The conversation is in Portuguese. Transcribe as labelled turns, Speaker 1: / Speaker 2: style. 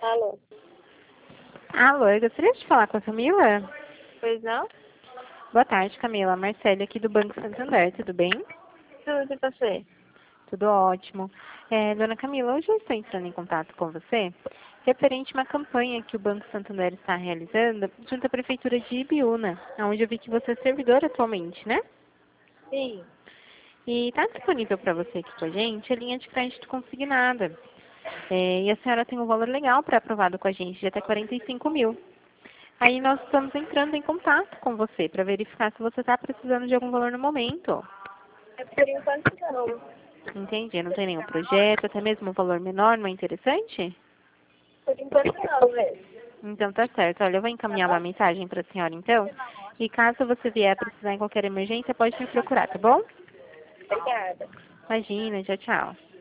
Speaker 1: Alô?
Speaker 2: Alô, eu gostaria de falar com a Camila.
Speaker 1: Pois não?
Speaker 2: Boa tarde, Camila. Marcele aqui do Banco Santander, tudo bem?
Speaker 1: Tudo e você?
Speaker 2: Tudo ótimo. Dona Camila, hoje eu estou entrando em contato com você referente a uma campanha que o Banco Santander está realizando junto à Prefeitura de Ibiúna, onde eu vi que você é servidora atualmente, né?
Speaker 1: Sim.
Speaker 2: E está disponível para você aqui com a gente a linha de crédito consignada. E a senhora tem um valor legal pré-aprovado com a gente de até 45 mil. Aí nós estamos entrando em contato com você para verificar se você está precisando de algum valor no momento.
Speaker 1: É por enquanto não.
Speaker 2: Entendi, não tem nenhum projeto, até mesmo um valor menor, não é interessante?
Speaker 1: Por enquanto não mesmo.
Speaker 2: Então tá certo. Olha, eu vou
Speaker 1: Tá
Speaker 2: encaminhar uma
Speaker 1: bom?
Speaker 2: mensagem para a senhora então. E caso você vier precisar em qualquer emergência, pode me procurar, tá bom?
Speaker 1: Obrigada.
Speaker 2: Imagina, tchau, tchau.